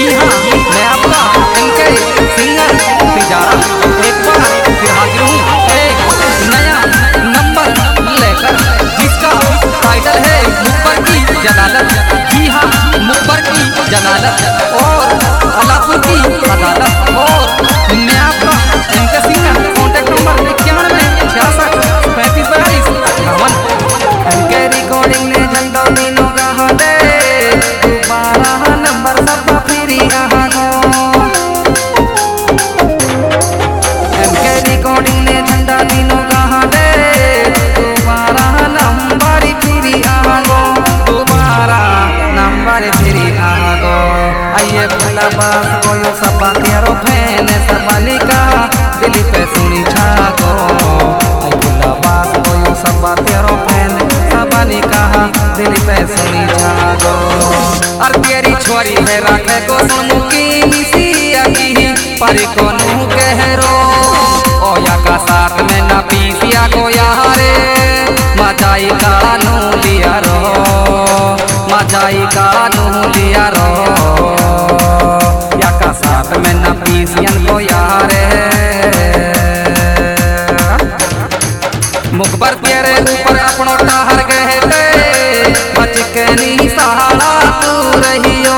जी हाँ, मैं आपका इनके सिंगर तिजारा एक बार फिर हाजिर हूँ एक नया नंबर लेकर, जिसका टाइटल है मुखबर की जलालत। जी हाँ, मुखबर की जलालत और अलापुर की अदालत। और मैं आपका इनके सिंगर, कॉन्टेक्ट नंबर 91 66 35 42 58। इनके रिकॉर्डिंग ने झंडा दिनों का दे दोबारा नंबर सब फिरी कहाँ को। इनके रिकॉर्डिंग ने झंडा दिनों का दे दोबारा नंबर फिरी कहाँ को, दोबारा नंबर फिरी कहाँ को। आइए भला बात को यो सब तेरो फैन सबनी का दिल पे सुनी छाको। आइए भला बात को यो सब तेरो फैन सबनी का दिल पे सुनी छाको। और तेरी छोरी है राखे को मुकी मिसिया की पर को नू कहरो ओ या का साथ में ना पीसिया को यारे मचाई काला नू लिया रो, मचाई काला नू लिया रो या का साथ में ना पीसियन को यारे। मुखबर तेरे ऊपर अपनो टाहर गहते बच के नी सहारा तू रहियो।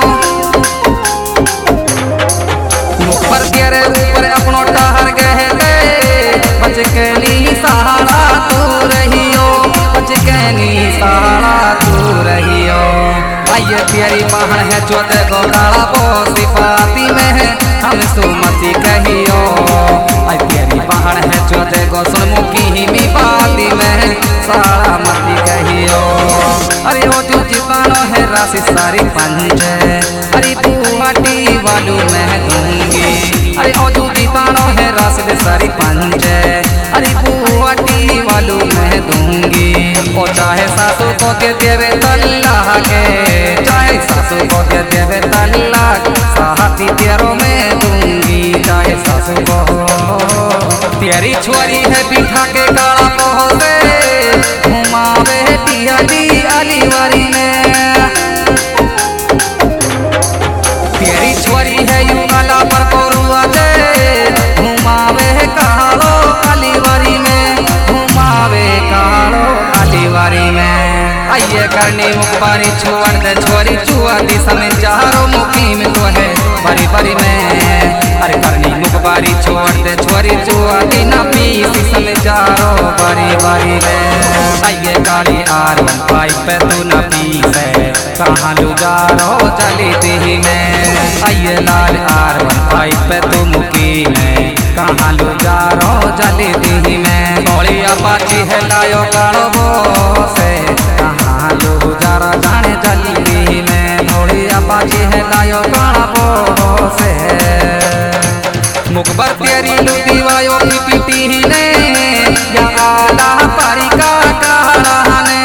मुखबर तेरे ऊपर अपनो टाहर गहते बच के नी सहारा तू रहियो, बच के नी सहारा तू रहियो। आइए तेरी बहन है जो देखो काला बो सिपाती में है हम सुमति कहियो। आई तेरी बहन है जो देखो सुनमुखी ही मी बाती में सारा मती कहियो। अरे ओ जो जीवानो है राशि सारी पंजे अरे बुआटी वालू में दूंगी। अरे ओ जो जीवानो है राशि सारी पंजे अरे बुआटी वालू में दूंगी। ओ चाहे सासू को के देवे तल्ला के, चाहे सासू को के देवे तल्ला साहती तेरो में दूंगी। चाहे सासू को तेरी छोरी है बिठा के काला पहुँचे घुमावे पियाली अलीवारी में। तेरी छोरी है युगला पर कोरुआ दे घुमावे कालो अलीवारी में, घुमावे कालो अलीवारी में। आइए करनी मुखबारी छोड़ दे छोरी चुआ दी समय चारो मुखी में तो है बरी बरी में। अरे करनी मुखबारी छोड़ दे छोरी चुआ दी ना पीसी समय चारो बरी बरी में। आइए काली R1 पाइप पे तू ना पीसे कहाँ लू जा रो जली दी में। आइए लाल R1 पाइप पे तू मुकी में कहाँ लू जा रो जली दी में। गोली अपाची है लायो कालो बो से कहाँ लू जा रो जाने जली दी में। गोली अपाची है लायो कालो बो से मुखबर तेरी लुटी वायो की पीटी ने या आला पारी का कहा ने।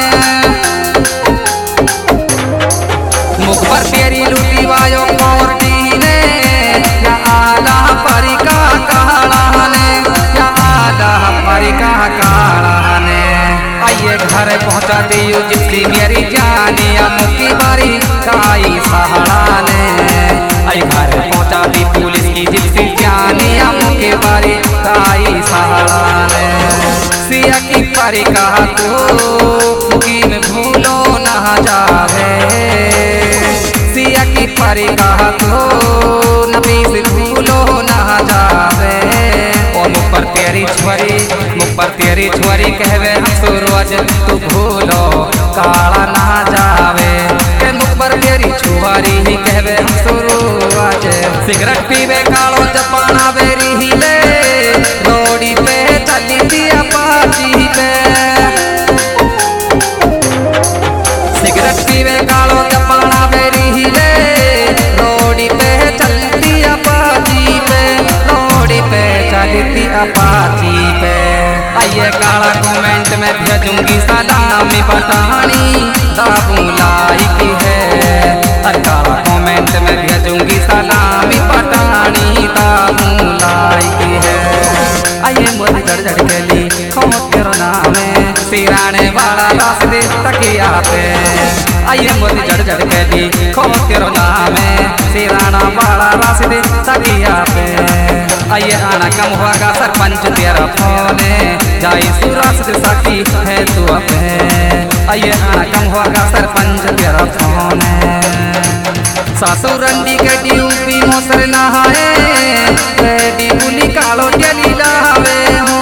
मुखबर तेरी लुटी वायो कोर्टी ने या आला पारी का कहा ने, या आला पारी का कहा ने। आइए घर पहुंचा दियो जिसकी मेरी जानी मुखी बारी काई सहारा ने। आई घर पहुंचा दी पुलिस की जिसकी जानी मुखी बारी काई सहारा ने। सिया की पारी कहा तो मुखी में भूलो ना जावे। सिया की पारी कहा तो नबी से भूलो ना जावे। और मुख पर तेरी छोरी कहवे हम सूरज तू भूलो काला ना जावे। के मुख पर तेरी छुआरी ही कहवे हम सूरज सिगरेट पीवे कालो जपाना बेरी हिले रोडी पे चली दिया पाची पे। सिगरेट पीवे कालो जपाना बेरी हिले रोडी पे चली दिया पाची पे, रोडी पे चली दिया पाची पे। आइए काला कमेंट में भेजूंगी सलामी बतानी दाबू लाइक है। काला कमेंट में भेजूंगी सलामी बतानी दाबू तेरो नाम है सिराना बड़ा राशिद तकिया पे। आइए आना कम होगा सरपंच तेरा फोन जाई सुरासिद साकी है तू अपने। आइए आना कम होगा सरपंच तेरा फोन सासुरंडी के ड्यूटी मोसर नहाए रेडी बुली कालो टेली लावे हो।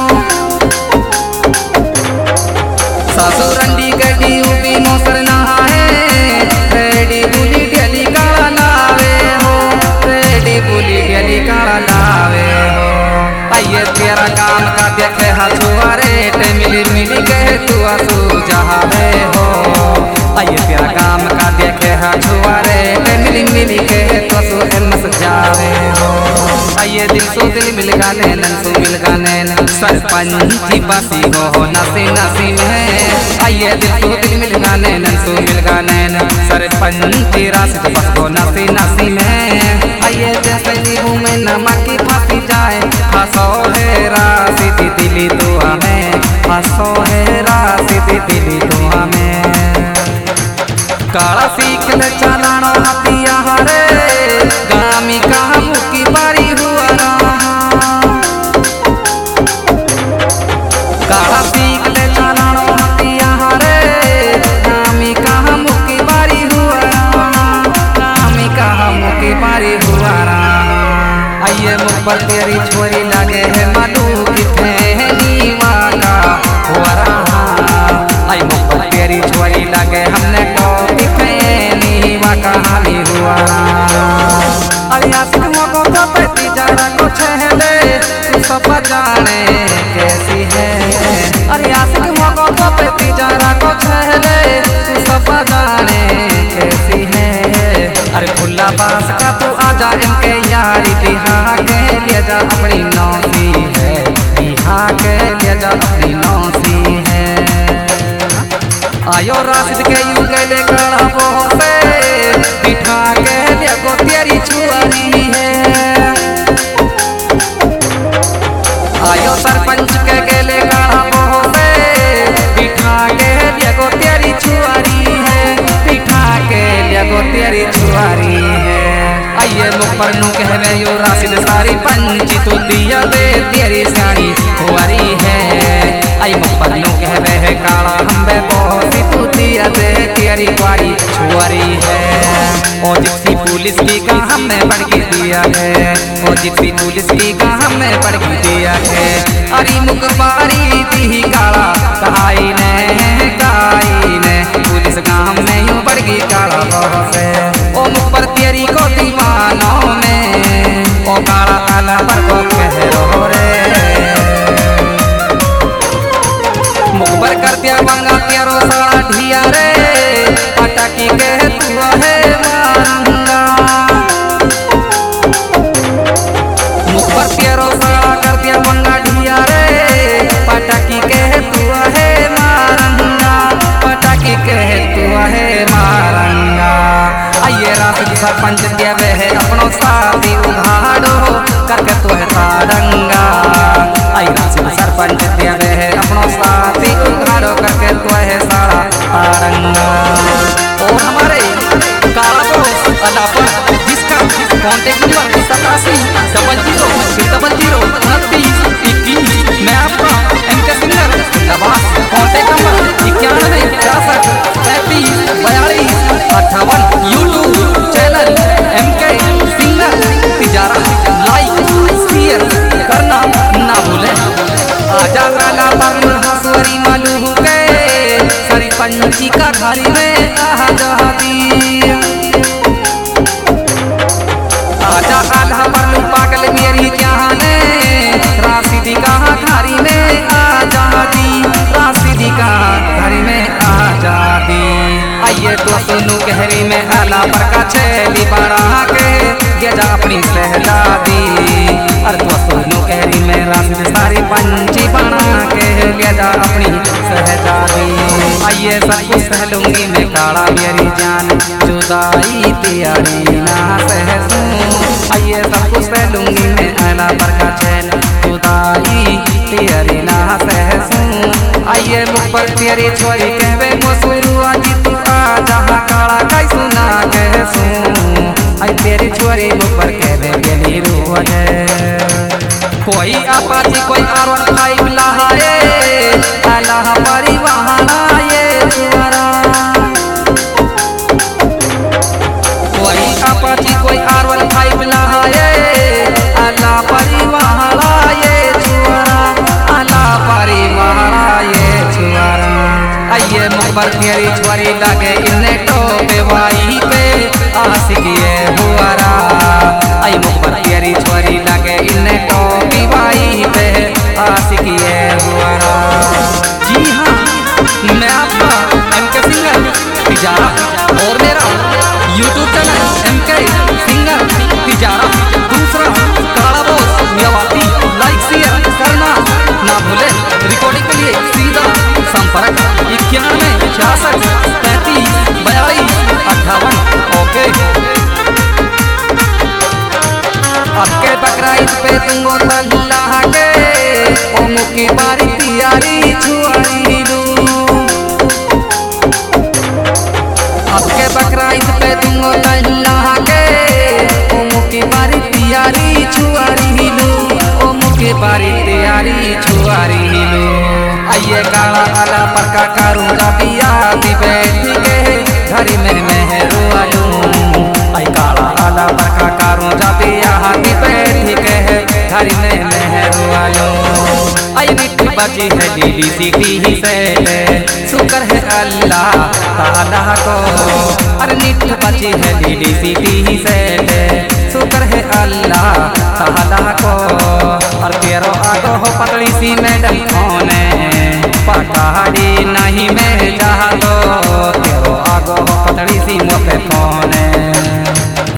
सासुरंडी के ड्यूटी मोसर नहाए रेडी बुली टेली काला लावे हो। रेडी बुली टेली काला लावे हो। आइए तेरा काम का देखे हथुआरे मिली मिली के तू आंसू जहावे हो। आइए तेरा काम का देखे हथुआरे मिली मिली के तो मस जावे हो। आइए दिल सो दिल मिल गाने नन सो मिल गाने सरपंची बासी हो नसी नसी में। आइए दिल सो दिल मिल गाने नन सो मिल गाने सरपंची रासिद बस हो नसी नसी में। आइए जैसे नींबू में नमक की फांसी जाए फांसो है रासिद दिली दुआ में। फांसो है रासिद दिली दुआ में। काला सीख ले चलाना हथिया हरे गामी कहा मुकी बारी हुआ काला सीख ले चलाना हथिया हरे गामी कहा मुकी बारी हुआ गामी कहा मुकी बारी हुआ। आइए मुख पर तेरी छोरी लगे है मधु की फैनी वाला हुआ। आई मुख पर तेरी छोरी लगे हमने कहानी हुआ। अरे आशिक मको तो पैती जाना कुछ है तू सब जाने कैसी है। अरे आशिक मको तो पैती जाना कुछ है तू सब जाने कैसी है। अरे खुला बास का तू आजा इनके यारी बिहा के ले जा अपनी नौसी है। बिहा के ले जा अपनी नौसी है। आयो राशिद के यू गले कड़ा बहुत से बिठा के देखो तेरी छुआरी है। आयो सरपंच के गेले गाड़ा बहुत से बिठा के देखो तेरी छुआरी है। बिठा के देखो तेरी छुआरी है। आइए मुख पर नू कहवे यो राशिद सारी पंची तो दिया दे तेरी सारी हुआरी है। आई मुख पर नू कहवे है काला हम्बे बहुत तू दिया दे तेरी कुआरी छुआरी है। और जिप्सी पुलिस की कहा में पढ़ के दिया है। और जिप्सी पुलिस की कहा में पढ़ के दिया है। अरे मुखबारी दी काला कहाई ने पुलिस काम में यूं पढ़ गई काला बहुत है। ओ मुख पर तेरी को दीवानों में ओ काला काला पर को कह रो रे। मुख पर कर दिया बंगा तेरो सारा ढिया रे पटाकी कह तू है मारंगा। मुख पर तेरो सारा कर दिया बंगा ढिया रे पटाकी कह तू है मारंगा। पटाकी कह तू है मारंगा। आइए राशिद सरपंच देवे है अपनो साथी उघाड़ो करके तू है तारंगा। आई राशिद सरपंच देवे है अपनो साथी उघाड़ो करके तू है सारा तारंगा। और हमारे काला बॉस अदा पर जिसका कॉन्टेक्ट नंबर 8700002921। मैं आपका MK singer Nawaz contact number 9163354258। YouTube channel MK singer Tijara like share करना ना भूलें। आजा काला पर हंसुरी मालू के सरपंची का घरी में आजादी। आजा काला पर पागल मेरी जाने राशिदी का घरी में आजादी। राशिदी का घरी में आजादी। आइए तो सुनू गहरी में आला पर का छेली बड़ा के ये जा अपनी सहजादी। अरे तो सुनू गहरी में राशिद सारी पंची बना के ले जा अपनी सहजादी। आइए सब कुछ सह लूंगी मैं काला मेरी जान जुदाई तेरी ना सहसूं। आइए सब कुछ सह लूंगी मैं आला पर का चैन जुदाई तेरी ना सहसूं। आइए मुख पर तेरी छोरी कहवे मसूरू आज तू जहाँ काला कई सुना कैसू आई तेरी छोरी ऊपर के गेली रोज कोई अपाची कोई R15 लहाए अल्लाह परिवार ये जुआरा कोई अपाची कोई R15 लहाए अल्लाह परिवार ये जुआरा अल्लाह परिवार ये जुआरा आइए मुखबर तेरी छोरी लगे इन्हें टोपे वाई पे आशिक ये हुआरा आई मुखबर तेरी छोरी लगे इन्हें टोपी वाई पे आशिक ये हुआरा। जी हाँ, मैं आपका MK सिंगर तिजारा और मेरा YouTube channel MK singer Tijara दूसरा काला बॉस मियावाती लाइक शेयर करना ना भूले। रिकॉर्डिंग के लिए सीधा संपर्क 91 66 35 42 58। ओके आपके बकराइद पे तुमको तल्ला के ओ मुकी बारी तियारी छुआरी लू आपके बकराइद पे तुमको तल्ला के ओ मुकी बारी तियारी छुआरी लू ओ मुकी बारी तियारी छुआरी लू आइए काला आला पर का करूँगा पिया दी बैठ के घरी में मेहरू आलू आई काला आला पर का करूँगा पिया दी बैठ के घरी में मेहरू आलू आई मिट्टी बची है DDCT से शुक्र है अल्लाह ताला को अरे मिट्टी बची है DDCT से